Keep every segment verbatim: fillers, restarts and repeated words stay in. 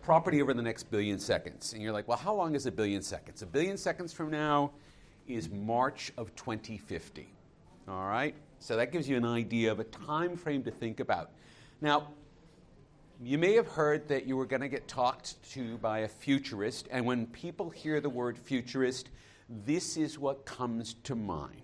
property over the next billion seconds. And you're like, well, how long is a billion seconds? A billion seconds from now is March of twenty fifty. All right? So that gives you an idea of a time frame to think about. Now, you may have heard that you were going to get talked to by a futurist, and when people hear the word futurist, this is what comes to mind.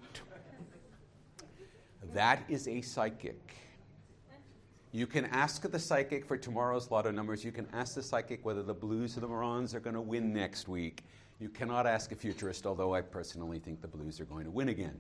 That is a psychic. You can ask the psychic for tomorrow's lotto numbers. You can ask the psychic whether the Blues or the Marons are going to win next week. You cannot ask a futurist, although I personally think the Blues are going to win again.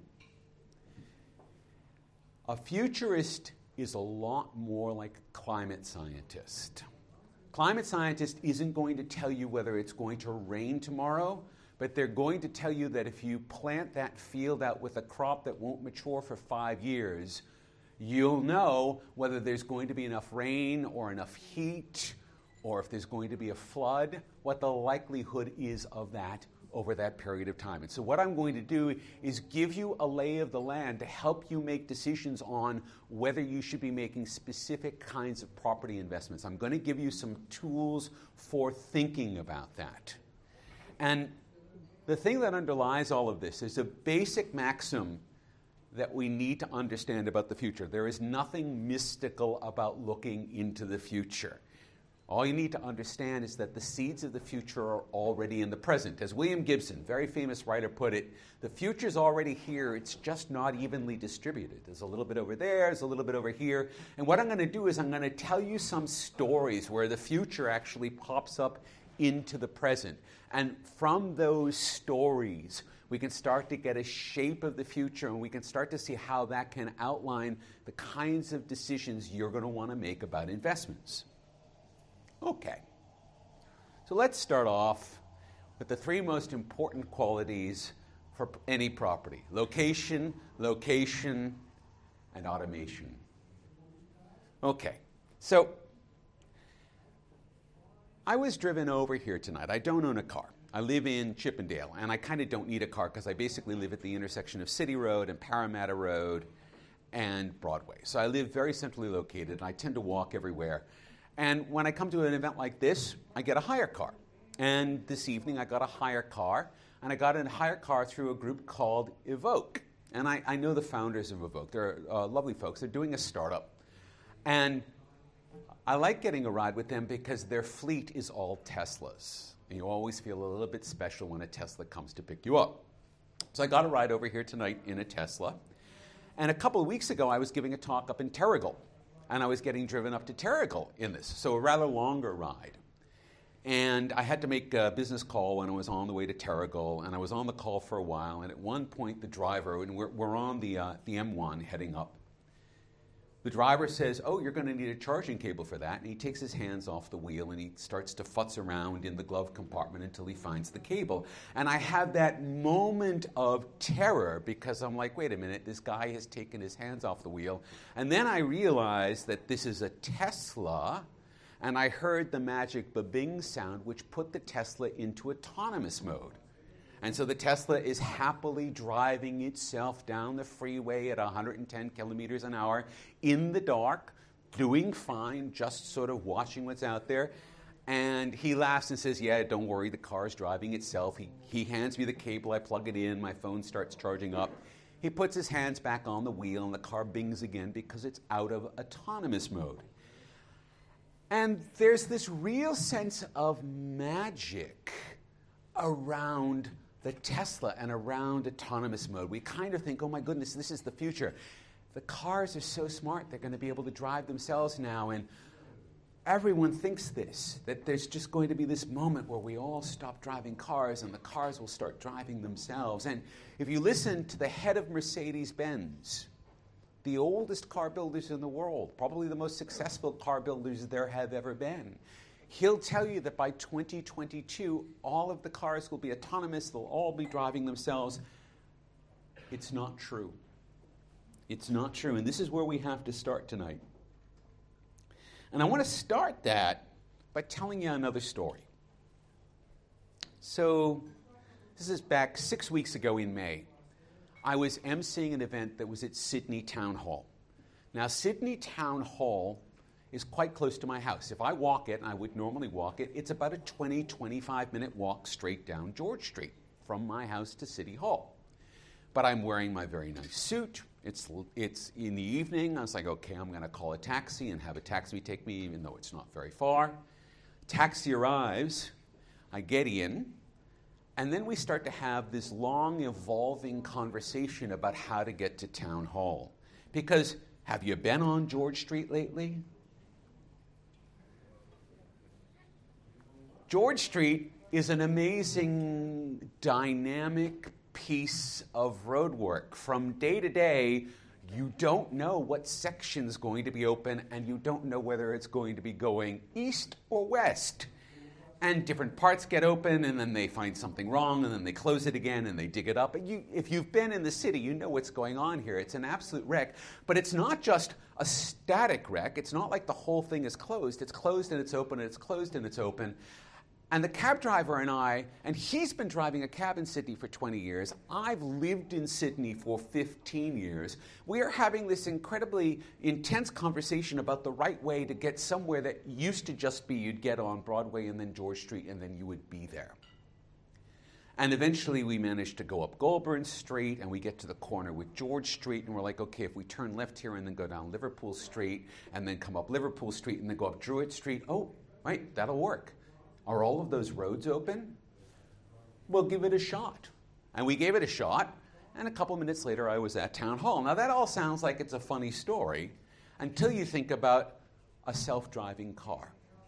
A futurist is a lot more like a climate scientist. Climate scientist isn't going to tell you whether it's going to rain tomorrow, but they're going to tell you that if you plant that field out with a crop that won't mature for five years, you'll know whether there's going to be enough rain or enough heat, or if there's going to be a flood, what the likelihood is of that over that period of time. And so what I'm going to do is give you a lay of the land to help you make decisions on whether you should be making specific kinds of property investments. I'm going to give you some tools for thinking about that. And the thing that underlies all of this is a basic maxim that we need to understand about the future. There is nothing mystical about looking into the future. All you need to understand is that the seeds of the future are already in the present. As William Gibson, very famous writer, put it, the future's already here, it's just not evenly distributed. There's a little bit over there, there's a little bit over here. And what I'm going to do is I'm going to tell you some stories where the future actually pops up into the present. And from those stories, we can start to get a shape of the future, and we can start to see how that can outline the kinds of decisions you're going to want to make about investments. Okay, so let's start off with the three most important qualities for any property: location, location, and automation. Okay, so I was driven over here tonight. I don't own a car. I live in Chippendale, and I kind of don't need a car because I basically live at the intersection of City Road and Parramatta Road and Broadway. So I live very centrally located, and I tend to walk everywhere. And when I come to an event like this, I get a hire car. And this evening I got a hire car, and I got a hire car through a group called Evoke. And I, I know the founders of Evoke. They're uh, lovely folks. They're doing a startup. And I like getting a ride with them because their fleet is all Teslas. And you always feel a little bit special when a Tesla comes to pick you up. So I got a ride over here tonight in a Tesla. And a couple of weeks ago, I was giving a talk up in Terrigal. And I was getting driven up to Terrigal in this, so a rather longer ride. And I had to make a business call when I was on the way to Terrigal, and I was on the call for a while, and at one point the driver, and we're, we're on the, uh, the M one heading up, the driver says, oh, you're going to need a charging cable for that, and he takes his hands off the wheel and he starts to futz around in the glove compartment until he finds the cable. And I had that moment of terror because I'm like, wait a minute, this guy has taken his hands off the wheel. And then I realized that this is a Tesla, and I heard the magic ba-bing sound, which put the Tesla into autonomous mode. And so the Tesla is happily driving itself down the freeway at one hundred ten kilometers an hour in the dark, doing fine, just sort of watching what's out there. And he laughs and says, yeah, don't worry, the car's driving itself. He, he hands me the cable, I plug it in, my phone starts charging up. He puts his hands back on the wheel, and the car bings again because it's out of autonomous mode. And there's this real sense of magic around the Tesla and around autonomous mode. We kind of think, oh my goodness, this is the future. The cars are so smart, they're going to be able to drive themselves now. And everyone thinks this, that there's just going to be this moment where we all stop driving cars and the cars will start driving themselves. And if you listen to the head of Mercedes-Benz, the oldest car builders in the world, probably the most successful car builders there have ever been, he'll tell you that by twenty twenty-two, all of the cars will be autonomous, they'll all be driving themselves. It's not true. It's not true, and this is where we have to start tonight. And I want to start that by telling you another story. So, this is back six weeks ago in May. I was emceeing an event that was at Sydney Town Hall. Now, Sydney Town Hall is quite close to my house. If I walk it, and I would normally walk it, it's about a twenty, twenty-five minute walk straight down George Street from my house to City Hall. But I'm wearing my very nice suit. It's, it's in the evening. I was like, okay, I'm going to call a taxi and have a taxi take me, even though it's not very far. Taxi arrives. I get in. And then we start to have this long, evolving conversation about how to get to Town Hall. Because have you been on George Street lately? George Street is an amazing, dynamic piece of road work. From day to day, you don't know what section's going to be open, and you don't know whether it's going to be going east or west. And different parts get open, and then they find something wrong, and then they close it again, and they dig it up. And you, if you've been in the city, you know what's going on here. It's an absolute wreck. But it's not just a static wreck. It's not like the whole thing is closed. It's closed and it's open, and it's closed and it's open. And the cab driver and I, and he's been driving a cab in Sydney for twenty years. I've lived in Sydney for fifteen years. We are having this incredibly intense conversation about the right way to get somewhere that used to just be you'd get on Broadway and then George Street and then you would be there. And eventually we managed to go up Goulburn Street and we get to the corner with George Street and we're like, okay, if we turn left here and then go down Liverpool Street and then come up Liverpool Street and then go up Druitt Street, oh, right, that'll work. Are all of those roads open? We'll give it a shot. And we gave it a shot, and a couple minutes later I was at Town Hall. Now that all sounds like it's a funny story until you think about a self-driving car.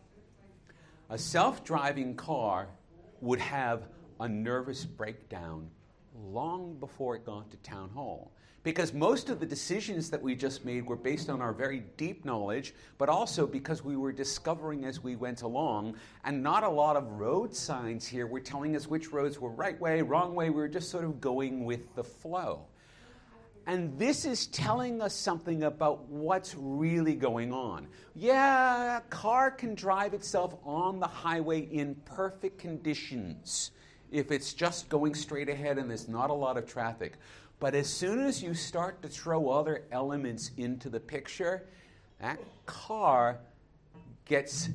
A self-driving car would have a nervous breakdown long before it got to Town Hall. Because most of the decisions that we just made were based on our very deep knowledge, but also because we were discovering as we went along, and not a lot of road signs here were telling us which roads were right way, wrong way. We were just sort of going with the flow. And this is telling us something about what's really going on. Yeah, a car can drive itself on the highway in perfect conditions if it's just going straight ahead and there's not a lot of traffic. But as soon as you start to throw other elements into the picture, that car gets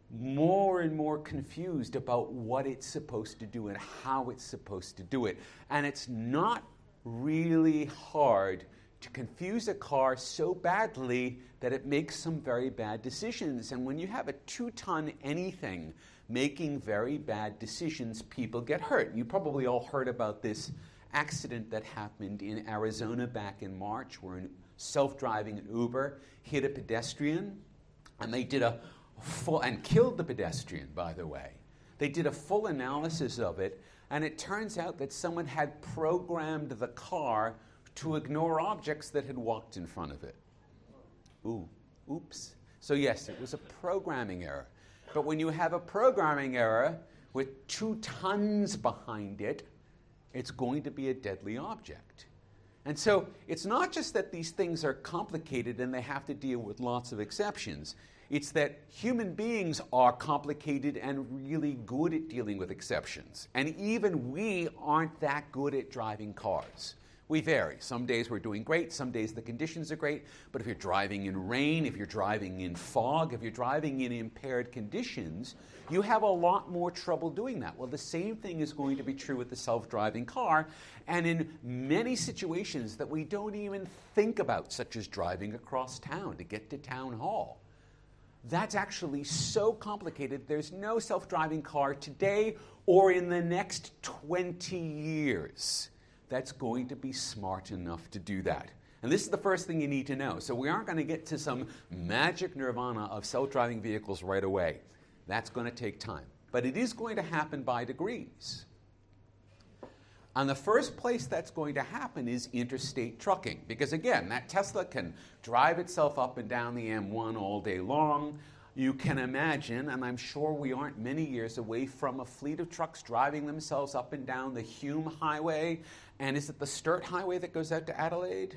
more and more confused about what it's supposed to do and how it's supposed to do it. And it's not really hard to confuse a car so badly that it makes some very bad decisions. And when you have a two-ton anything making very bad decisions, people get hurt. You probably all heard about this accident that happened in Arizona back in March where a self-driving Uber hit a pedestrian, and they did a full, and killed the pedestrian, by the way. They did a full analysis of it, and it turns out that someone had programmed the car to ignore objects that had walked in front of it. Ooh, oops. So yes, it was a programming error. But when you have a programming error with two tons behind it, it's going to be a deadly object. And so it's not just that these things are complicated and they have to deal with lots of exceptions. It's that human beings are complicated and really good at dealing with exceptions. And even we aren't that good at driving cars. We vary. Some days we're doing great, some days the conditions are great, but if you're driving in rain, if you're driving in fog, if you're driving in impaired conditions, you have a lot more trouble doing that. Well, the same thing is going to be true with the self-driving car, and in many situations that we don't even think about, such as driving across town to get to Town Hall. That's actually so complicated. There's no self-driving car today or in the next twenty years that's going to be smart enough to do that. And this is the first thing you need to know. So we aren't going to get to some magic nirvana of self-driving vehicles right away. That's going to take time. But it is going to happen by degrees. And the first place that's going to happen is interstate trucking. Because again, that Tesla can drive itself up and down the M one all day long. You can imagine, and I'm sure we aren't many years away from a fleet of trucks driving themselves up and down the Hume Highway. And is it the Sturt Highway that goes out to Adelaide?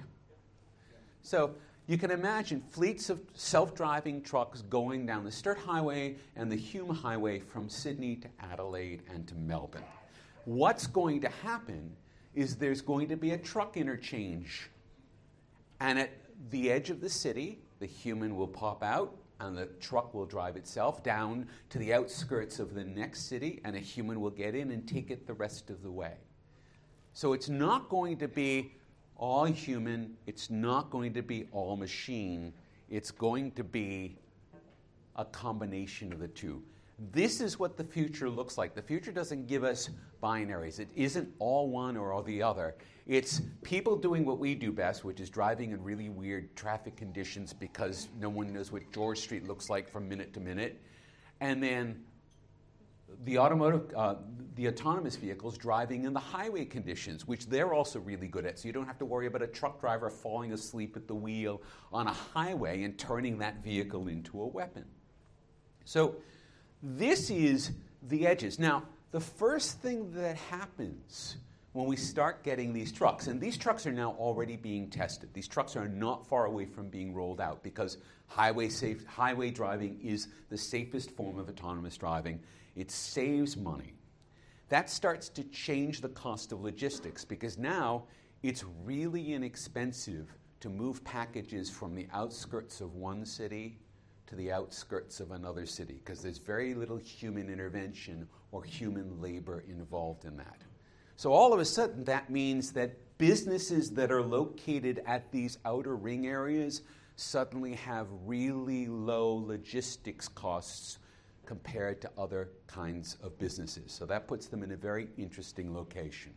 So you can imagine fleets of self-driving trucks going down the Sturt Highway and the Hume Highway from Sydney to Adelaide and to Melbourne. What's going to happen is there's going to be a truck interchange. And at the edge of the city, the human will pop out, and the truck will drive itself down to the outskirts of the next city, and a human will get in and take it the rest of the way. So it's not going to be all human, it's not going to be all machine, it's going to be a combination of the two. This is what the future looks like. The future doesn't give us binaries. It isn't all one or all the other. It's people doing what we do best, which is driving in really weird traffic conditions because no one knows what George Street looks like from minute to minute. And then the automotive, uh, the autonomous vehicles driving in the highway conditions, which they're also really good at. So you don't have to worry about a truck driver falling asleep at the wheel on a highway and turning that vehicle into a weapon. So this is the edges. Now, the first thing that happens when we start getting these trucks, and these trucks are now already being tested. These trucks are not far away from being rolled out because highway safe, highway driving is the safest form of autonomous driving. It saves money. That starts to change the cost of logistics because now it's really inexpensive to move packages from the outskirts of one city to the outskirts of another city because there's very little human intervention or human labor involved in that. So all of a sudden that means that businesses that are located at these outer ring areas suddenly have really low logistics costs compared to other kinds of businesses. So that puts them in a very interesting location.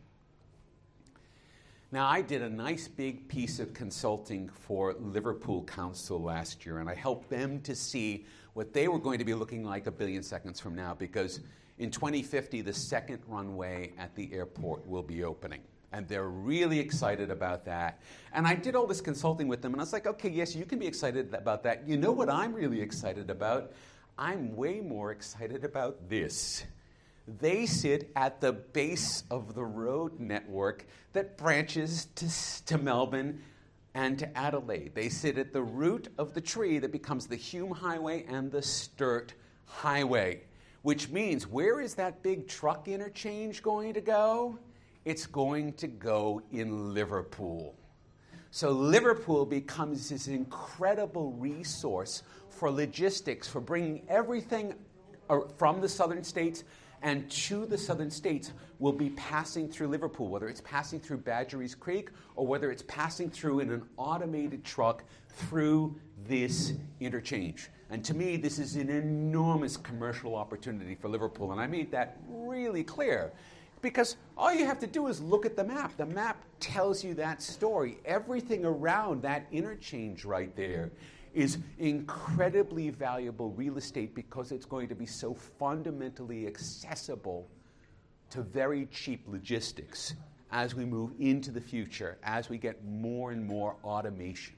Now, I did a nice big piece of consulting for Liverpool Council last year, and I helped them to see what they were going to be looking like a billion seconds from now, because in twenty fifty, the second runway at the airport will be opening. And they're really excited about that. And I did all this consulting with them, and I was like, okay, yes, you can be excited about that. You know what I'm really excited about? I'm way more excited about this. They sit at the base of the road network that branches to, to Melbourne and to Adelaide. They sit at the root of the tree that becomes the Hume Highway and the Sturt Highway, which means where is that big truck interchange going to go? It's going to go in Liverpool. So Liverpool becomes this incredible resource for logistics, for bringing everything from the southern states and to the southern states will be passing through Liverpool, whether it's passing through Badgerys Creek or whether it's passing through in an automated truck through this interchange. And to me, this is an enormous commercial opportunity for Liverpool, and I made that really clear. Because all you have to do is look at the map. The map tells you that story. Everything around that interchange right there is incredibly valuable real estate because it's going to be so fundamentally accessible to very cheap logistics as we move into the future, as we get more and more automation.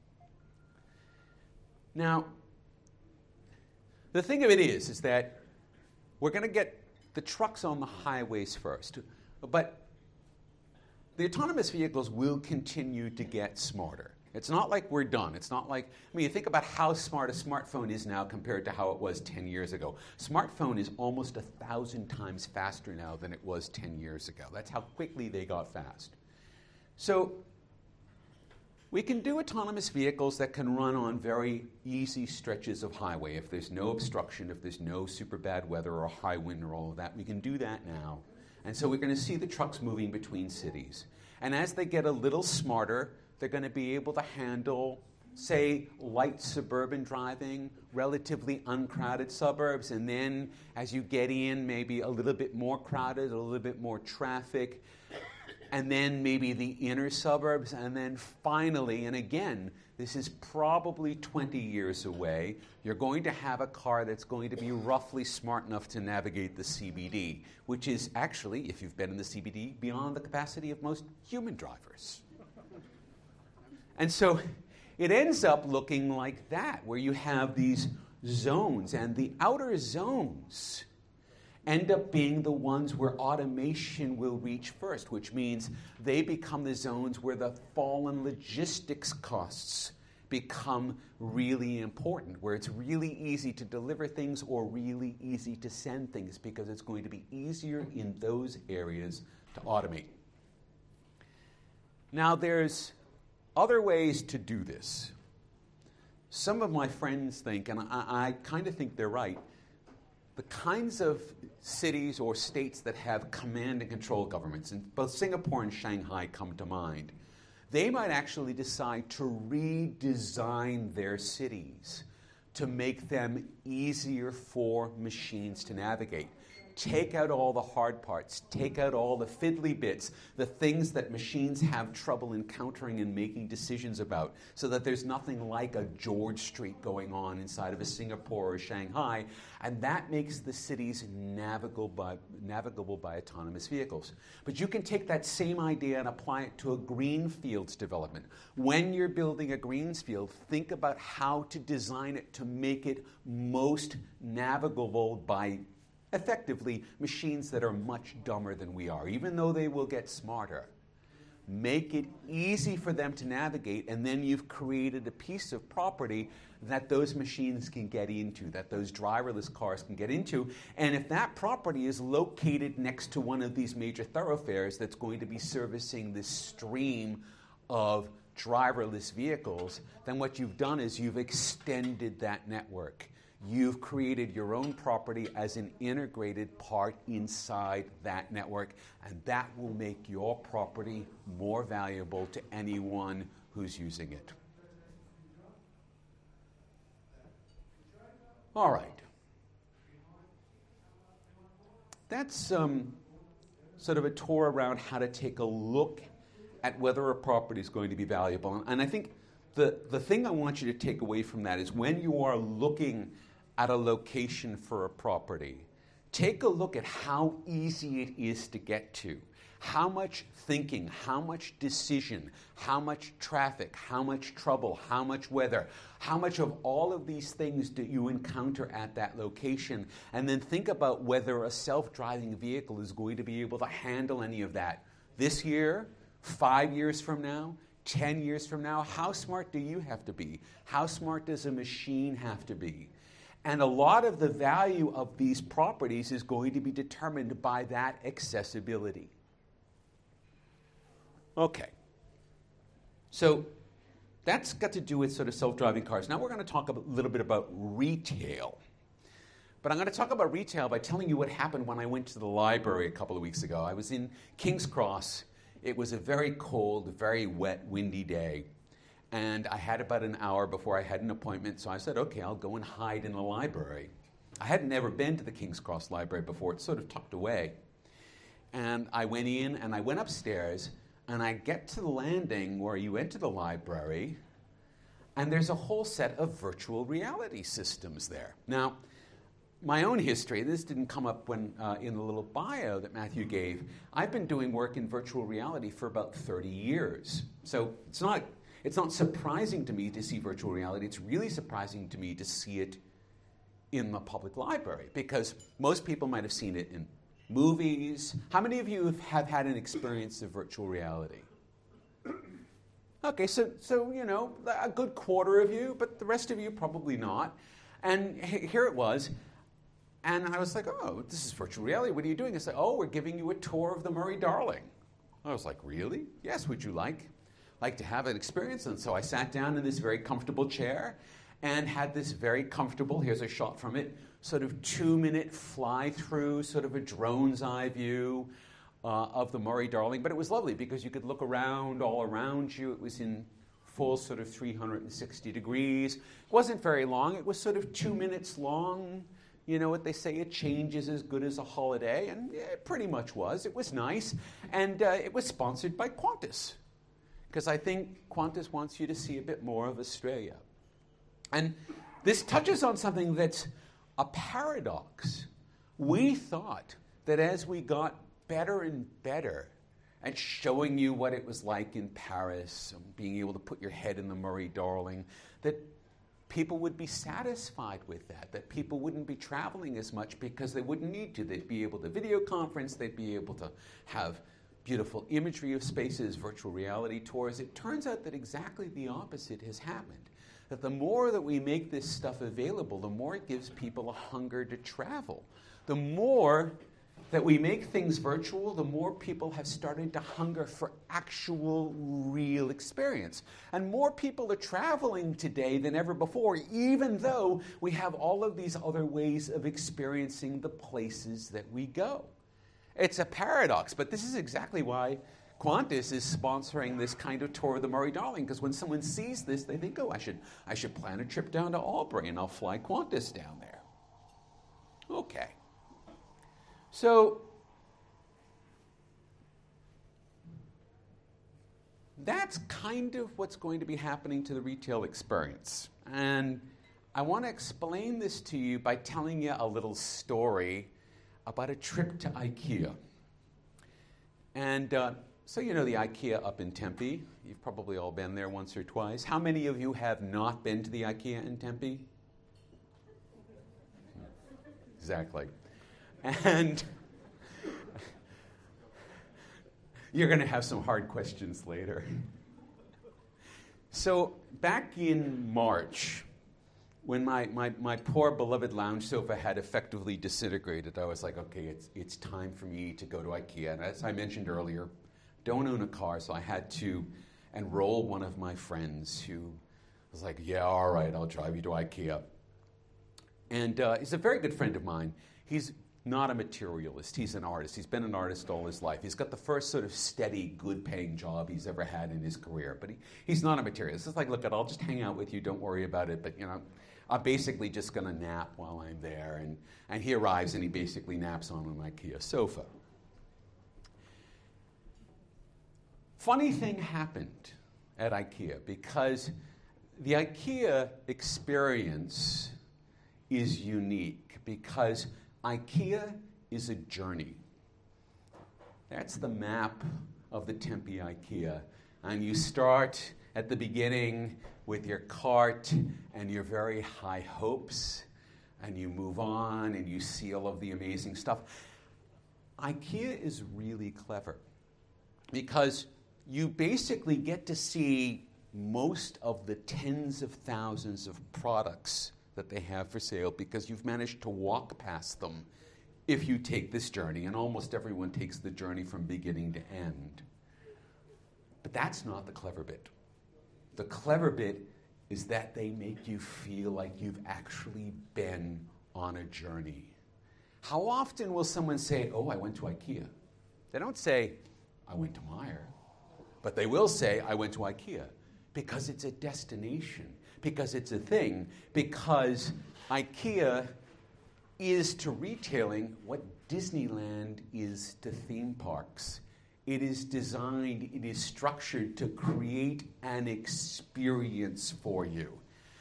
Now, the thing of it is, is that we're going to get the trucks on the highways first, but the autonomous vehicles will continue to get smarter. It's not like we're done. It's not like, I mean, you think about how smart a smartphone is now compared to how it was ten years ago. Smartphone is almost a thousand times faster now than it was ten years ago. That's how quickly they got fast. So we can do autonomous vehicles that can run on very easy stretches of highway. If there's no obstruction, if there's no super bad weather or high wind or all of that, we can do that now. And so we're going to see the trucks moving between cities. And as they get a little smarter, they're going to be able to handle, say, light suburban driving, relatively uncrowded suburbs, and then as you get in, maybe a little bit more crowded, a little bit more traffic, and then maybe the inner suburbs, and then finally, and again, this is probably twenty years away, you're going to have a car that's going to be roughly smart enough to navigate the C B D, which is actually, if you've been in the C B D, beyond the capacity of most human drivers. And so it ends up looking like that, where you have these zones, and the outer zones end up being the ones where automation will reach first, which means they become the zones where the fallen logistics costs become really important, where it's really easy to deliver things or really easy to send things because it's going to be easier in those areas to automate. Now, there's other ways to do this. some of my friends think, and I, I kind of think they're right, the kinds of cities or states that have command and control governments, and both Singapore and Shanghai come to mind, they might actually decide to redesign their cities to make them easier for machines to navigate. Take out all the hard parts, take out all the fiddly bits, the things that machines have trouble encountering and making decisions about, so that there's nothing like a George Street going on inside of a Singapore or Shanghai, and that makes the cities navigable by, navigable by autonomous vehicles. But you can take that same idea and apply it to a greenfields development. When you're building a greensfield, think about how to design it to make it most navigable by effectively machines that are much dumber than we are, even though they will get smarter. Make it easy for them to navigate, and then you've created a piece of property that those machines can get into, that those driverless cars can get into. And if that property is located next to one of these major thoroughfares that's going to be servicing this stream of driverless vehicles, then what you've done is you've extended that network. You've created your own property as an integrated part inside that network, and that will make your property more valuable to anyone who's using it. All right. That's um, sort of a tour around how to take a look at whether a property is going to be valuable. And I think the, the thing I want you to take away from that is when you are looking at a location for a property, take a look at how easy it is to get to, how much thinking, how much decision, how much traffic, how much trouble, how much weather, how much of all of these things do you encounter at that location, and then think about whether a self-driving vehicle is going to be able to handle any of that this year, five years from now, ten years from now. How smart do you have to be? How smart does a machine have to be? And a lot of the value of these properties is going to be determined by that accessibility. Okay. So that's got to do with sort of self-driving cars. Now we're going to talk a little bit about retail. But I'm going to talk about retail by telling you what happened when I went to the library a couple of weeks ago. I was in King's Cross. It was a very cold, very wet, windy day. And I had about an hour before I had an appointment, so I said, okay, I'll go and hide in the library. I had never been to the King's Cross Library before. It's sort of tucked away. And I went in, and I went upstairs, and I get to the landing where you enter the library, and there's a whole set of virtual reality systems there. Now, my own history, this didn't come up when uh, in the little bio that Matthew gave. I've been doing work in virtual reality for about thirty years. So it's not... It's not surprising to me to see virtual reality. It's really surprising to me to see it in the public library, because most people might have seen it in movies. How many of you have had an experience of virtual reality? Okay, so, so you know, a good quarter of you, but the rest of you probably not. And here it was. And I was like, oh, this is virtual reality. What are you doing? I said, oh, we're giving you a tour of the Murray-Darling. I was like, really? Yes, would you like? like to have an experience. And so I sat down in this very comfortable chair and had this very comfortable, here's a shot from it, sort of two-minute fly-through, sort of a drone's eye view uh, of the Murray-Darling. But it was lovely because you could look around, all around you. It was in full sort of three hundred sixty degrees. It wasn't very long. It was sort of two minutes long. You know what they say, a change is as good as a holiday. And it pretty much was. It was nice. And uh, it was sponsored by Qantas, because I think Qantas wants you to see a bit more of Australia. And this touches on something that's a paradox. We thought that as we got better and better at showing you what it was like in Paris, and being able to put your head in the Murray-Darling, that people would be satisfied with that, that people wouldn't be traveling as much because they wouldn't need to. They'd be able to video conference, they'd be able to have beautiful imagery of spaces, virtual reality tours. It turns out that exactly the opposite has happened. That the more that we make this stuff available, the more it gives people a hunger to travel. The more that we make things virtual, the more people have started to hunger for actual, real experience. And more people are traveling today than ever before, even though we have all of these other ways of experiencing the places that we go. It's a paradox, but this is exactly why Qantas is sponsoring this kind of tour of the Murray-Darling, because when someone sees this, they think, oh, I should, I should plan a trip down to Albury, and I'll fly Qantas down there. Okay. So that's kind of what's going to be happening to the retail experience. And I want to explain this to you by telling you a little story about a trip to IKEA. And uh, so you know the IKEA up in Tempe. You've probably all been there once or twice. How many of you have not been to the IKEA in Tempe? Exactly. And you're going to have some hard questions later. So back in March, when my, my, my poor beloved lounge sofa had effectively disintegrated, I was like, okay, it's, it's time for me to go to IKEA. And as I mentioned earlier, don't own a car, so I had to enroll one of my friends who was like, yeah, all right, I'll drive you to IKEA. And uh, he's a very good friend of mine. He's not a materialist. He's an artist. He's been an artist all his life. He's got the first sort of steady, good-paying job he's ever had in his career. But he, he's not a materialist. It's like, look, I'll just hang out with you. Don't worry about it. But, you know, I'm basically just going to nap while I'm there. And, and he arrives, and he basically naps on an IKEA sofa. Funny thing happened at IKEA, because the IKEA experience is unique, because IKEA is a journey. That's the map of the Tempe IKEA. And you start at the beginning with your cart and your very high hopes, and you move on and you see all of the amazing stuff. IKEA is really clever, because you basically get to see most of the tens of thousands of products that they have for sale, because you've managed to walk past them if you take this journey, and almost everyone takes the journey from beginning to end. But that's not the clever bit. The clever bit is that they make you feel like you've actually been on a journey. How often will someone say, oh, I went to IKEA? They don't say, I went to Meijer. But they will say, I went to IKEA, because it's a destination, because it's a thing, because IKEA is to retailing what Disneyland is to theme parks. It is designed, it is structured to create an experience for you.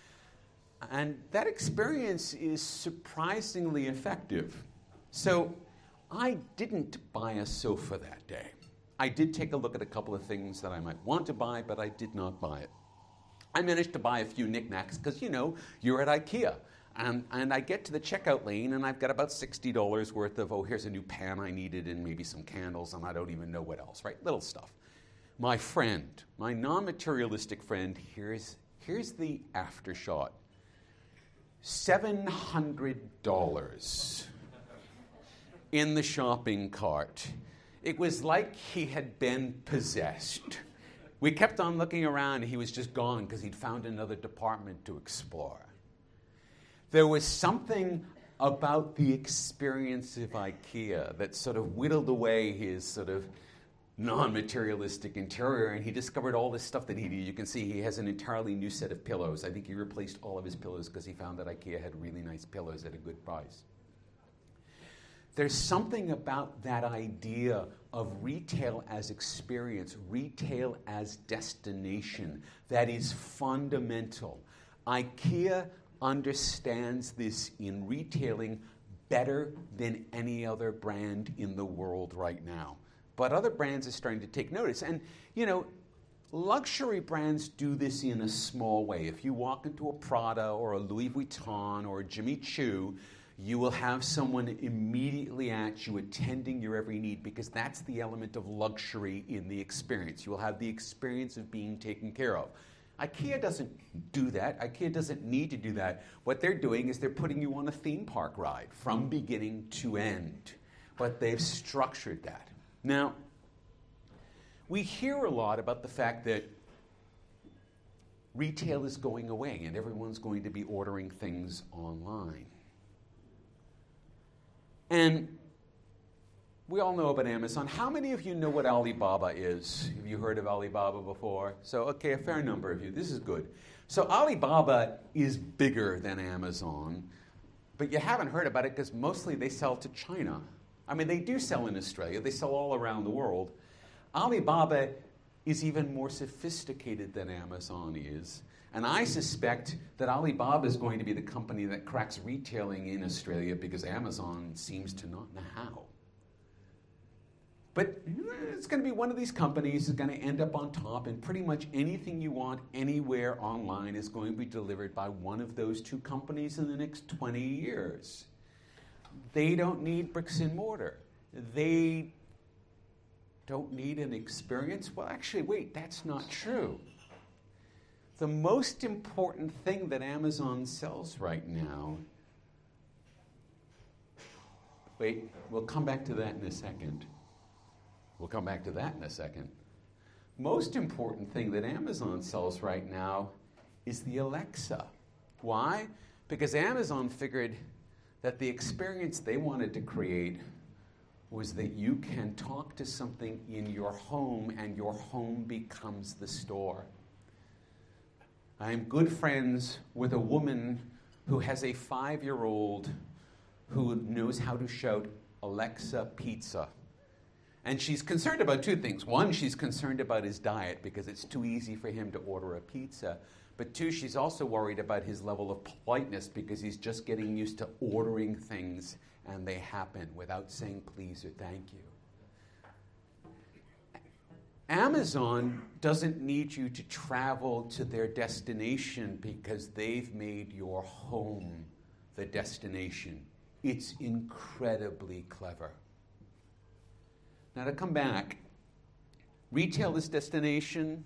And that experience is surprisingly effective. So I didn't buy a sofa that day. I did take a look at a couple of things that I might want to buy, but I did not buy it. I managed to buy a few knickknacks because, you know, you're at IKEA. And, and I get to the checkout lane, and I've got about sixty dollars worth of, oh, here's a new pan I needed, and maybe some candles, and I don't even know what else, right? Little stuff. My friend, my non-materialistic friend, here's, here's the after shot. seven hundred dollars in the shopping cart. It was like he had been possessed. We kept on looking around, and he was just gone because he'd found another department to explore. There was something about the experience of IKEA that sort of whittled away his sort of non-materialistic interior, and he discovered all this stuff that he needed. You can see he has an entirely new set of pillows. I think he replaced all of his pillows because he found that IKEA had really nice pillows at a good price. There's something about that idea of retail as experience, retail as destination, that is fundamental. IKEA understands this in retailing better than any other brand in the world right now. But other brands are starting to take notice. And, you know, luxury brands do this in a small way. If you walk into a Prada or a Louis Vuitton or a Jimmy Choo, you will have someone immediately at you attending your every need, because that's the element of luxury in the experience. You will have the experience of being taken care of. IKEA doesn't do that. IKEA doesn't need to do that. What they're doing is they're putting you on a theme park ride from beginning to end. but they've structured that. Now, we hear a lot about the fact that retail is going away and everyone's going to be ordering things online. And we all know about Amazon. How many of you know what Alibaba is? Have you heard of Alibaba before? So, okay, a fair number of you. This is good. So Alibaba is bigger than Amazon, but you haven't heard about it because mostly they sell to China. I mean, they do sell in Australia. They sell all around the world. Alibaba is even more sophisticated than Amazon is. And I suspect that Alibaba is going to be the company that cracks retailing in Australia because Amazon seems to not know how. But it's going to be one of these companies that's going to end up on top, and pretty much anything you want anywhere online is going to be delivered by one of those two companies in the next twenty years. They don't need bricks and mortar. They don't need an experience. Well, actually, wait, that's not true. The most important thing that Amazon sells right now, wait, we'll come back to that in a second. We'll come back to that in a second. Most important thing that Amazon sells right now is the Alexa. Why? Because Amazon figured that the experience they wanted to create was that you can talk to something in your home and your home becomes the store. I'm good friends with a woman who has a five-year-old who knows how to shout, "Alexa, pizza." And she's concerned about two things. One, she's concerned about his diet because it's too easy for him to order a pizza. But two, she's also worried about his level of politeness because he's just getting used to ordering things and they happen without saying please or thank you. Amazon doesn't need you to travel to their destination because they've made your home the destination. It's incredibly clever. Now to come back, retail is destination.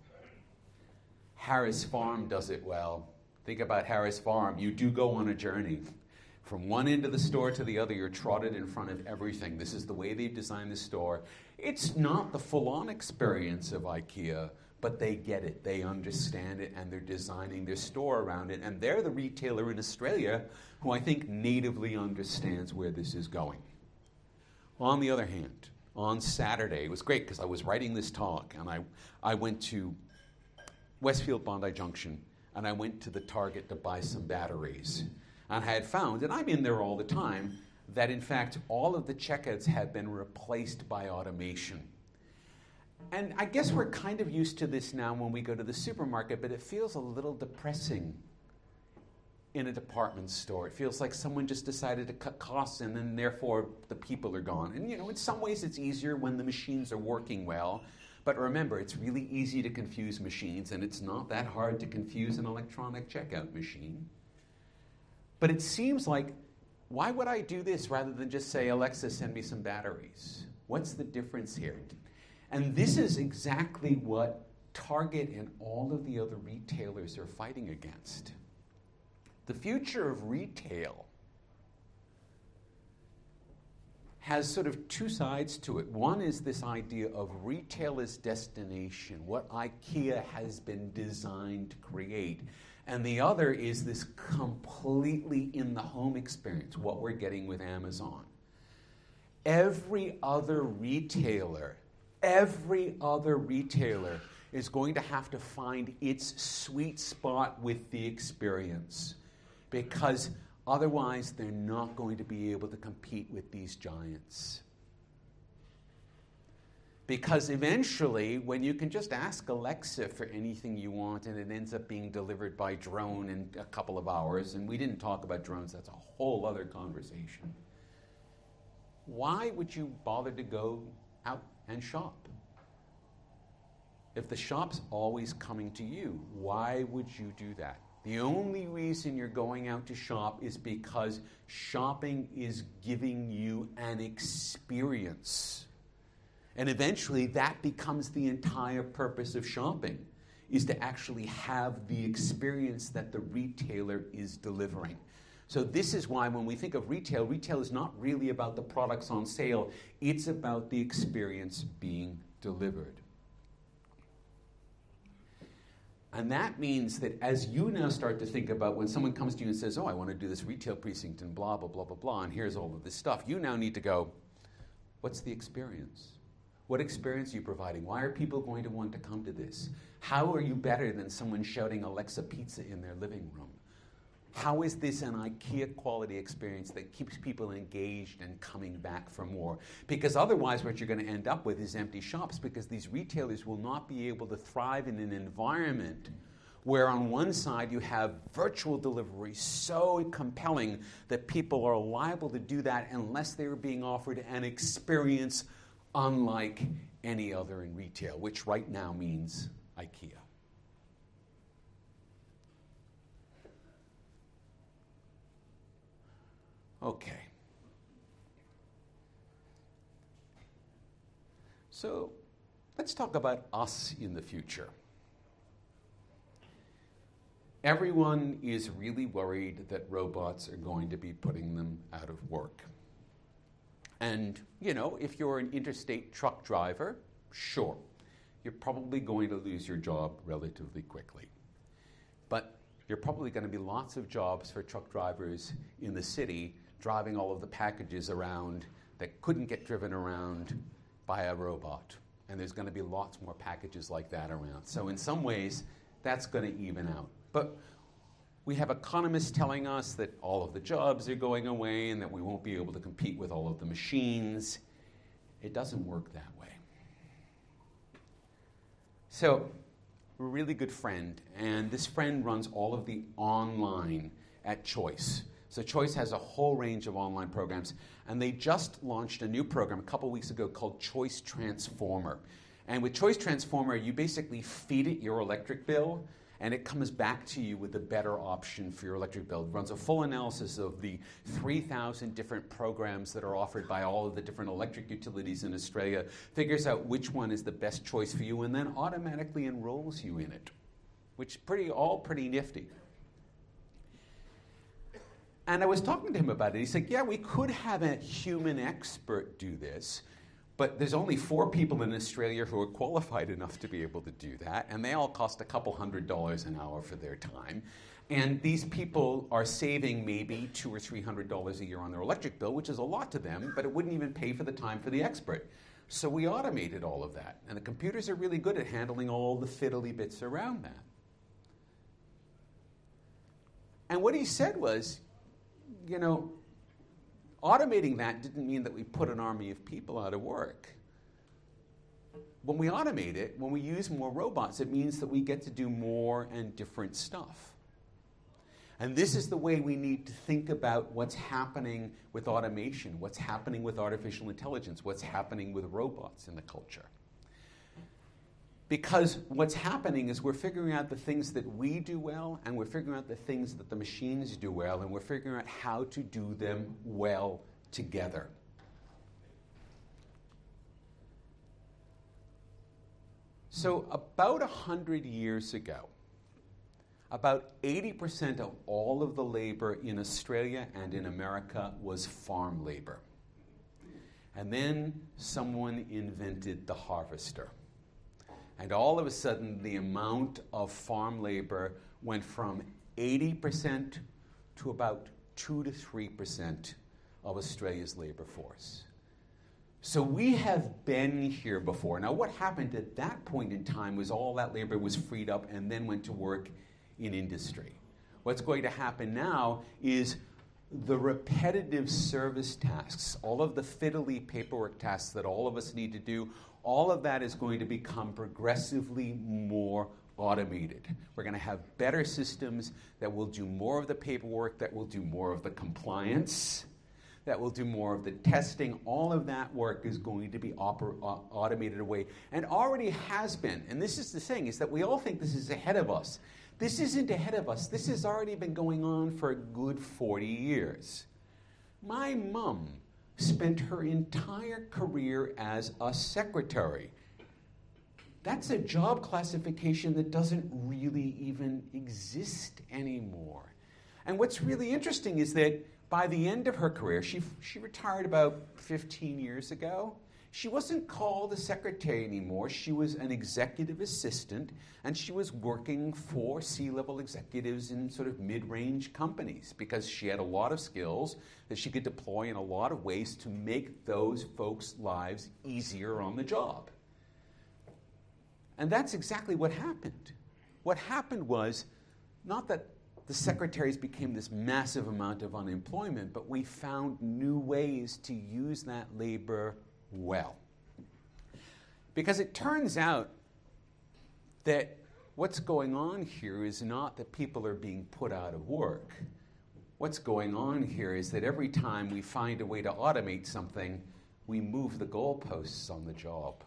Harris Farm does it well. Think about Harris Farm. You do go on a journey. From one end of the store to the other, you're trotted in front of everything. This is the way they've designed the store. It's not the full-on experience of IKEA, but they get it. They understand it, and they're designing their store around it. And they're the retailer in Australia who I think natively understands where this is going. On the other hand, on Saturday, it was great because I was writing this talk, and I, I went to Westfield Bondi Junction, and I went to the Target to buy some batteries. And I had found, and I'm in there all the time, that in fact all of the checkouts had been replaced by automation. And I guess we're kind of used to this now when we go to the supermarket, but it feels a little depressing in a department store. It feels like someone just decided to cut costs and then therefore the people are gone. And you know, in some ways it's easier when the machines are working well. But remember, it's really easy to confuse machines, and it's not that hard to confuse an electronic checkout machine. But it seems like, why would I do this rather than just say, Alexa, send me some batteries? What's the difference here? And this is exactly what Target and all of the other retailers are fighting against. The future of retail has sort of two sides to it. One is this idea of retail as destination, what IKEA has been designed to create. And the other is this completely in-the-home experience, what we're getting with Amazon. Every other retailer, every other retailer is going to have to find its sweet spot with the experience, because otherwise they're not going to be able to compete with these giants. Because eventually, when you can just ask Alexa for anything you want and it ends up being delivered by drone in a couple of hours, and we didn't talk about drones, that's a whole other conversation. Why would you bother to go out and shop? If the shop's always coming to you, why would you do that? The only reason you're going out to shop is because shopping is giving you an experience. And eventually that becomes the entire purpose of shopping, is to actually have the experience that the retailer is delivering. So this is why when we think of retail, retail is not really about the products on sale. It's about the experience being delivered. And that means that as you now start to think about when someone comes to you and says, oh, I want to do this retail precinct and blah, blah, blah, blah, blah, and here's all of this stuff, you now need to go, what's the experience? What experience are you providing? Why are people going to want to come to this? How are you better than someone shouting Alexa Pizza in their living room? How is this an IKEA quality experience that keeps people engaged and coming back for more? Because otherwise what you're going to end up with is empty shops, because these retailers will not be able to thrive in an environment where on one side you have virtual delivery so compelling that people are liable to do that unless they are being offered an experience unlike any other in retail, which right now means IKEA. Okay. So let's talk about us in the future. Everyone is really worried that robots are going to be putting them out of work. And, you know, if you're an interstate truck driver, sure, you're probably going to lose your job relatively quickly. But there are probably going to be lots of jobs for truck drivers in the city driving all of the packages around that couldn't get driven around by a robot. And there's going to be lots more packages like that around. So in some ways, that's going to even out. But we have economists telling us that all of the jobs are going away and that we won't be able to compete with all of the machines. It doesn't work that way. So we're a really good friend, and this friend runs all of the online at Choice. So Choice has a whole range of online programs, and they just launched a new program a couple weeks ago called Choice Transformer. And with Choice Transformer, you basically feed it your electric bill, and it comes back to you with a better option for your electric bill. It runs a full analysis of the three thousand different programs that are offered by all of the different electric utilities in Australia, figures out which one is the best choice for you, and then automatically enrolls you in it, which is pretty, all pretty nifty. And I was talking to him about it. He said, yeah, we could have a human expert do this, but there's only four people in Australia who are qualified enough to be able to do that, and they all cost a couple hundred dollars an hour for their time. And these people are saving maybe two or three hundred dollars a year on their electric bill, which is a lot to them, but it wouldn't even pay for the time for the expert. So we automated all of that, and the computers are really good at handling all the fiddly bits around that. And what he said was, you know, automating that didn't mean that we put an army of people out of work. When we automate it, when we use more robots, it means that we get to do more and different stuff. And this is the way we need to think about what's happening with automation, what's happening with artificial intelligence, what's happening with robots in the culture. Because what's happening is we're figuring out the things that we do well, and we're figuring out the things that the machines do well, and we're figuring out how to do them well together. So about one hundred years ago, about eighty percent of all of the labor in Australia and in America was farm labor. And then someone invented the harvester. And all of a sudden, the amount of farm labor went from eighty percent to about two to three percent of Australia's labor force. So we have been here before. Now, what happened at that point in time was all that labor was freed up and then went to work in industry. What's going to happen now is the repetitive service tasks, all of the fiddly paperwork tasks that all of us need to do, all of that is going to become progressively more automated. We're going to have better systems that will do more of the paperwork, that will do more of the compliance, that will do more of the testing. All of that work is going to be oper- uh, automated away, and already has been. And this is the thing, is that we all think this is ahead of us. This isn't ahead of us. This has already been going on for a good forty years. My mom spent her entire career as a secretary. That's a job classification that doesn't really even exist anymore. And what's really interesting is that by the end of her career, she, she retired about fifteen years ago. She wasn't called a secretary anymore. She was an executive assistant, and she was working for C-level executives in sort of mid-range companies because she had a lot of skills that she could deploy in a lot of ways to make those folks' lives easier on the job. And that's exactly what happened. What happened was not that the secretaries became this massive amount of unemployment, but we found new ways to use that labor well. Because it turns out that what's going on here is not that people are being put out of work. What's going on here is that every time we find a way to automate something, we move the goalposts on the job.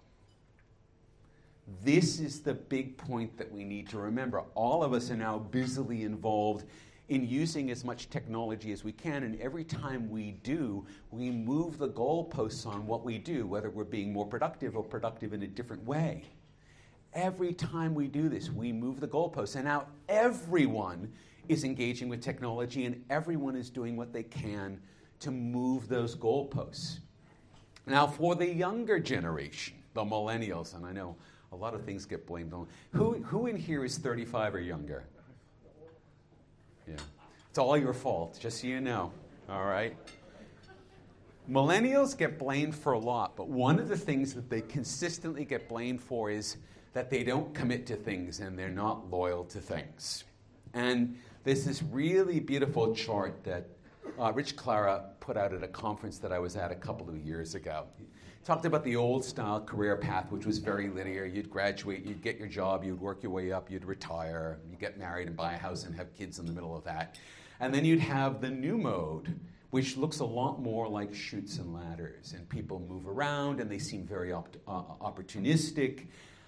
This is the big point that we need to remember. All of us are now busily involved in using as much technology as we can, and every time we do, we move the goalposts on what we do, whether we're being more productive or productive in a different way. Every time we do this, we move the goalposts, and now everyone is engaging with technology, and everyone is doing what they can to move those goalposts. Now, for the younger generation, the millennials, and I know a lot of things get blamed on. Who, who in here is thirty-five or younger? Yeah. It's all your fault, just so you know. All right? Millennials get blamed for a lot, but one of the things that they consistently get blamed for is that they don't commit to things and they're not loyal to things. And there's this really beautiful chart that uh, Rich Clara put out at a conference that I was at a couple of years ago. Talked about the old-style career path, which was very linear. You'd graduate, you'd get your job, you'd work your way up, you'd retire, you'd get married and buy a house and have kids in the middle of that. And then you'd have the new mode, which looks a lot more like chutes and ladders. And people move around, and they seem very op- uh, opportunistic.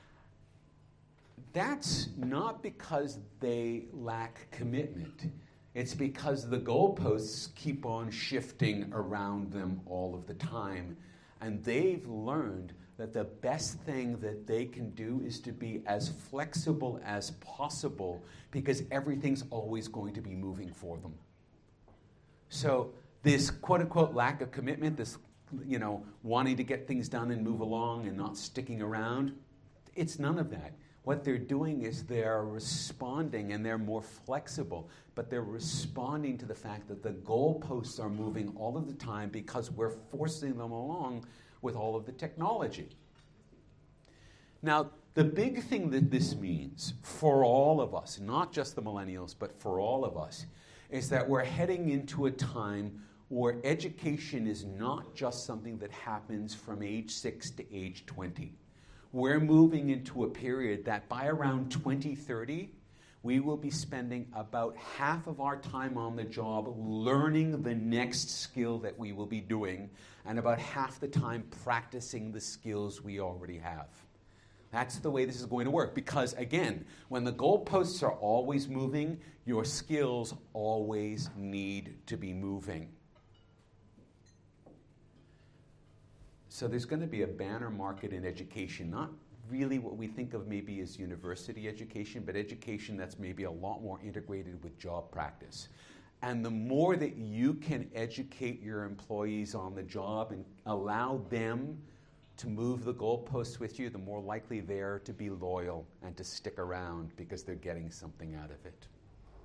That's not because they lack commitment. It's because the goalposts keep on shifting around them all of the time. And they've learned that the best thing that they can do is to be as flexible as possible because everything's always going to be moving for them. So this quote-unquote lack of commitment, this, you know, wanting to get things done and move along and not sticking around, it's none of that. What they're doing is they're responding, and they're more flexible, but they're responding to the fact that the goalposts are moving all of the time because we're forcing them along with all of the technology. Now, the big thing that this means for all of us, not just the millennials, but for all of us, is that we're heading into a time where education is not just something that happens from age six to age twenty. We're moving into a period that by around twenty thirty, we will be spending about half of our time on the job learning the next skill that we will be doing, and about half the time practicing the skills we already have. That's the way this is going to work, because again, when the goalposts are always moving, your skills always need to be moving. So there's going to be a banner market in education, not really what we think of maybe as university education, but education that's maybe a lot more integrated with job practice. And the more that you can educate your employees on the job and allow them to move the goalposts with you, the more likely they're to be loyal and to stick around because they're getting something out of it.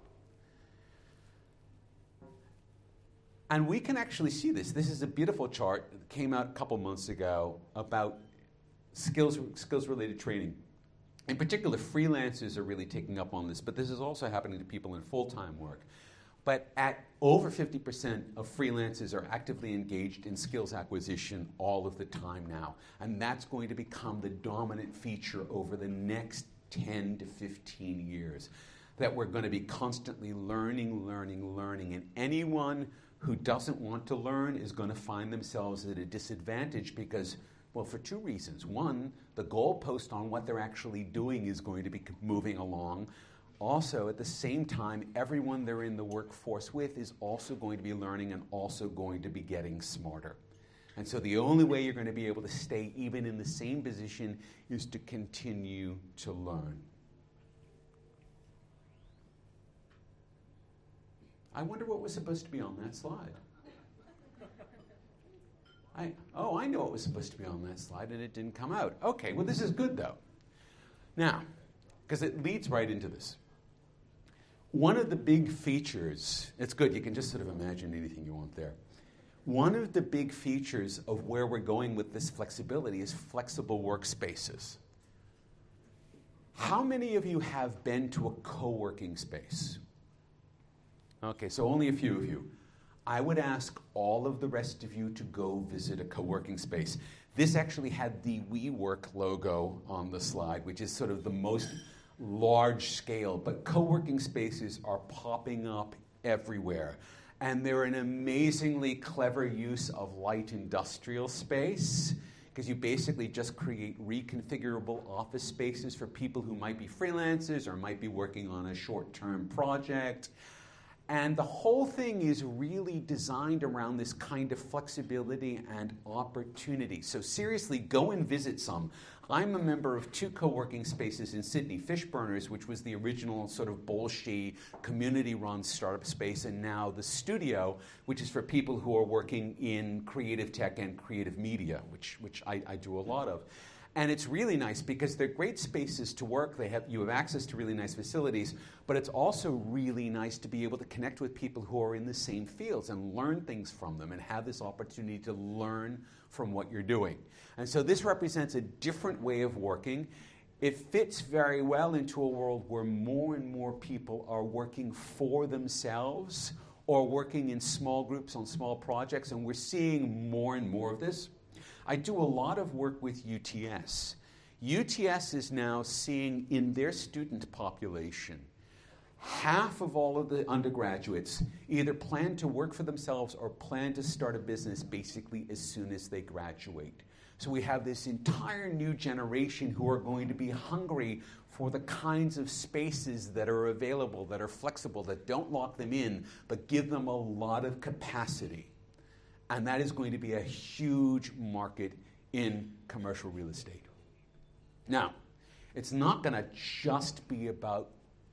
And we can actually see this. This is a beautiful chart that came out a couple months ago about skills, skills-related training. In particular, freelancers are really taking up on this, but this is also happening to people in full-time work. But at over fifty percent of freelancers are actively engaged in skills acquisition all of the time now. And that's going to become the dominant feature over the next ten to fifteen years. That we're going to be constantly learning, learning, learning. And anyone who doesn't want to learn is going to find themselves at a disadvantage because, well, for two reasons. One, the goalpost on what they're actually doing is going to be moving along. Also, at the same time, everyone they're in the workforce with is also going to be learning and also going to be getting smarter. And so the only way you're going to be able to stay even in the same position is to continue to learn. I wonder what was supposed to be on that slide. I, oh, I know what was supposed to be on that slide, and it didn't come out. Okay, well, this is good, though. Now, because it leads right into this. One of the big features, it's good, you can just sort of imagine anything you want there. One of the big features of where we're going with this flexibility is flexible workspaces. How many of you have been to a co-working space? Okay, so only a few of you. I would ask all of the rest of you to go visit a co-working space. This actually had the WeWork logo on the slide, which is sort of the most large scale, but co-working spaces are popping up everywhere. And they're an amazingly clever use of light industrial space, because you basically just create reconfigurable office spaces for people who might be freelancers or might be working on a short-term project. And the whole thing is really designed around this kind of flexibility and opportunity. So seriously, go and visit some. I'm a member of two co-working spaces in Sydney, Fishburners, which was the original sort of Bolshe community-run startup space, and now the Studio, which is for people who are working in creative tech and creative media, which, which I, I do a lot of. And it's really nice because they're great spaces to work. They have, you have access to really nice facilities, but it's also really nice to be able to connect with people who are in the same fields and learn things from them and have this opportunity to learn from what you're doing. And so this represents a different way of working. It fits very well into a world where more and more people are working for themselves or working in small groups on small projects, and we're seeing more and more of this. I do a lot of work with U T S. U T S is now seeing in their student population, half of all of the undergraduates either plan to work for themselves or plan to start a business basically as soon as they graduate. So we have this entire new generation who are going to be hungry for the kinds of spaces that are available, that are flexible, that don't lock them in, but give them a lot of capacity. And that is going to be a huge market in commercial real estate. Now, it's not going to just be about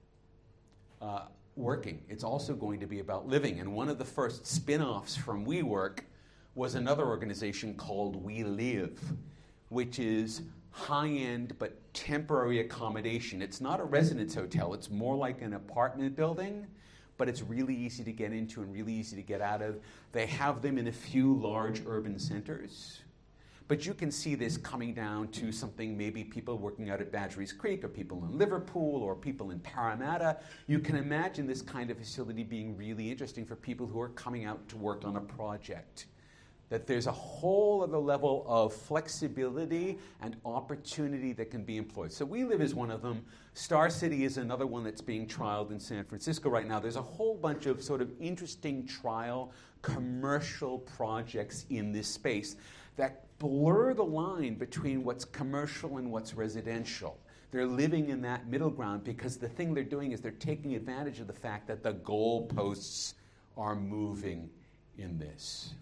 uh, working. It's also going to be about living. And one of the first spin-offs from WeWork was another organization called We Live, which is high-end but temporary accommodation. It's not a residence hotel. It's more like an apartment building, but it's really easy to get into and really easy to get out of. They have them in a few large urban centers. But you can see this coming down to something, maybe people working out at Badgerys Creek or people in Liverpool or people in Parramatta. You can imagine this kind of facility being really interesting for people who are coming out to work on a project. That there's a whole other level of flexibility and opportunity that can be employed. So We Live is one of them. Star City is another one that's being trialed in San Francisco right now. There's a whole bunch of sort of interesting trial commercial projects in this space that blur the line between what's commercial and what's residential. They're living in that middle ground because the thing they're doing is they're taking advantage of the fact that the goalposts are moving in this.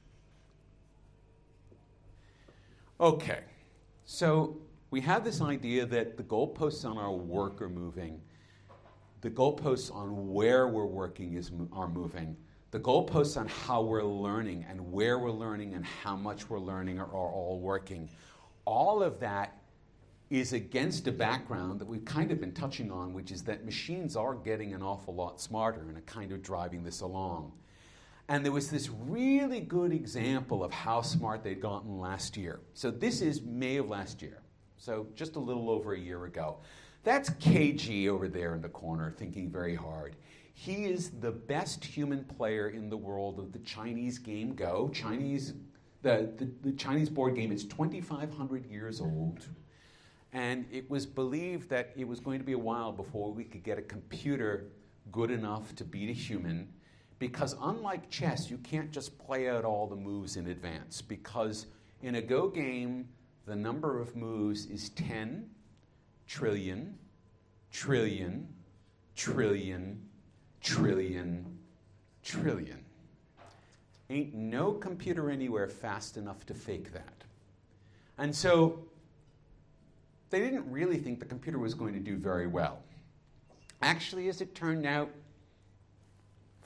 Okay, so we have this idea that the goalposts on our work are moving. The goalposts on where we're working is are moving. The goalposts on how we're learning and where we're learning and how much we're learning are, are all working. All of that is against a background that we've kind of been touching on, which is that machines are getting an awful lot smarter and are kind of driving this along. And there was this really good example of how smart they'd gotten last year. So this is May of last year, so just a little over a year ago. That's K G over there in the corner, thinking very hard. He is the best human player in the world of the Chinese game Go. Chinese, the, the, the Chinese board game is twenty-five hundred years old. And it was believed that it was going to be a while before we could get a computer good enough to beat a human. Because unlike chess, you can't just play out all the moves in advance. Because in a Go game, the number of moves is ten trillion, trillion, trillion, trillion, trillion. Ain't no computer anywhere fast enough to fake that. And so they didn't really think the computer was going to do very well. Actually, as it turned out,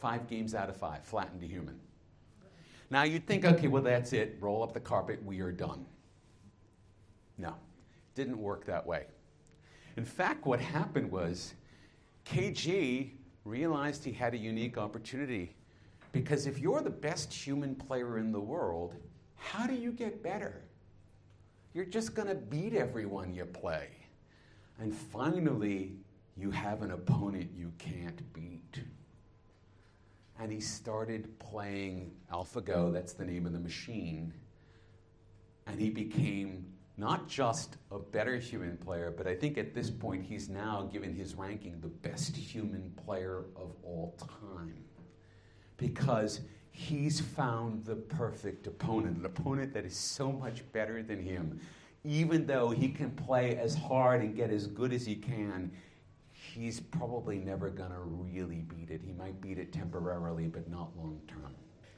Five games out of five, flattened a human. Now you'd think, okay, well that's it, roll up the carpet, we are done. No, didn't work that way. In fact, what happened was K G realized he had a unique opportunity, because if you're the best human player in the world, how do you get better? You're just going to beat everyone you play. And finally, you have an opponent you can't beat. And he started playing AlphaGo, that's the name of the machine, and he became not just a better human player, but I think at this point he's now, given his ranking, the best human player of all time. Because he's found the perfect opponent, an opponent that is so much better than him. Even though he can play as hard and get as good as he can, he's probably never going to really beat it. He might beat it temporarily, but not long term.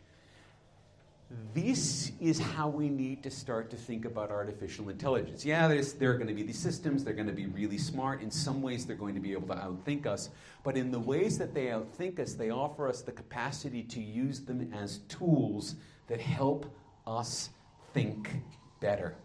This is how we need to start to think about artificial intelligence. Yeah, there's, there are going to be these systems. They're going to be really smart. In some ways, they're going to be able to outthink us. But in the ways that they outthink us, they offer us the capacity to use them as tools that help us think better.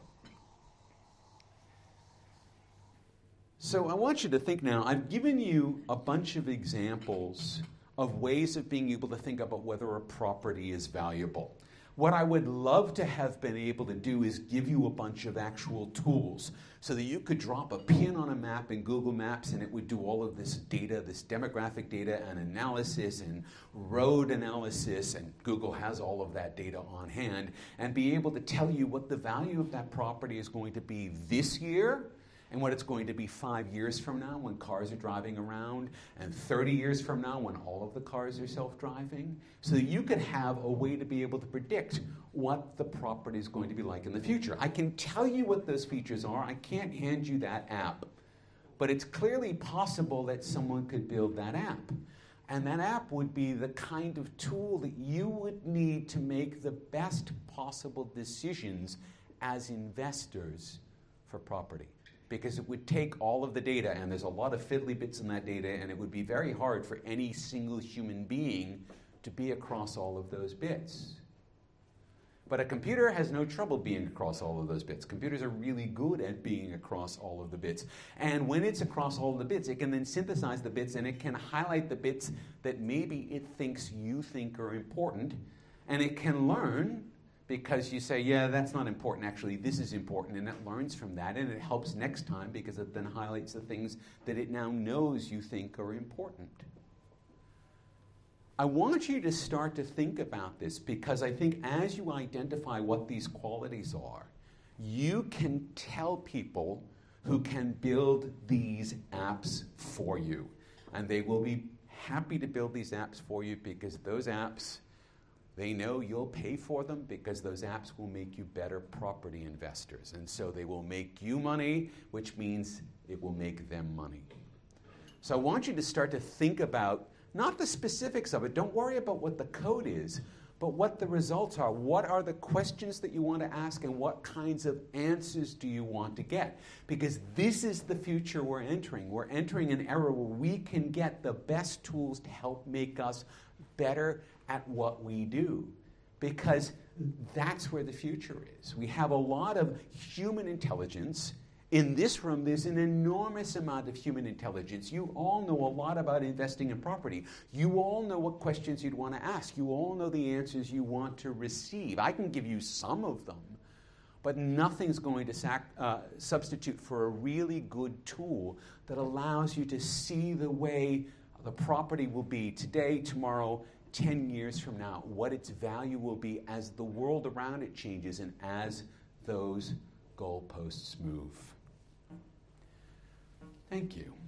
So I want you to think now. I've given you a bunch of examples of ways of being able to think about whether a property is valuable. What I would love to have been able to do is give you a bunch of actual tools so that you could drop a pin on a map in Google Maps and it would do all of this data, this demographic data and analysis and road analysis, and Google has all of that data on hand, and be able to tell you what the value of that property is going to be this year, and what it's going to be five years from now when cars are driving around, and thirty years from now when all of the cars are self-driving, so that you can have a way to be able to predict what the property is going to be like in the future. I can tell you what those features are. I can't hand you that app. But it's clearly possible that someone could build that app. And that app would be the kind of tool that you would need to make the best possible decisions as investors for property. Because it would take all of the data, and there's a lot of fiddly bits in that data, and it would be very hard for any single human being to be across all of those bits. But a computer has no trouble being across all of those bits. Computers are really good at being across all of the bits. And when it's across all of the bits, it can then synthesize the bits, and it can highlight the bits that maybe it thinks you think are important, and it can learn, because you say, yeah, that's not important, actually, this is important, and it learns from that, and it helps next time because it then highlights the things that it now knows you think are important. I want you to start to think about this, because I think as you identify what these qualities are, you can tell people who can build these apps for you. And they will be happy to build these apps for you, because those apps, they know you'll pay for them, because those apps will make you better property investors. And so they will make you money, which means it will make them money. So I want you to start to think about not the specifics of it. Don't worry about what the code is, but what the results are. What are the questions that you want to ask, and what kinds of answers do you want to get? Because this is the future we're entering. We're entering an era where we can get the best tools to help make us better at what we do, because that's where the future is. We have a lot of human intelligence. In this room, there's an enormous amount of human intelligence. You all know a lot about investing in property. You all know what questions you'd want to ask. You all know the answers you want to receive. I can give you some of them, but nothing's going to sac- uh, substitute for a really good tool that allows you to see the way the property will be today, tomorrow, ten years from now, what its value will be as the world around it changes and as those goalposts move. Thank you.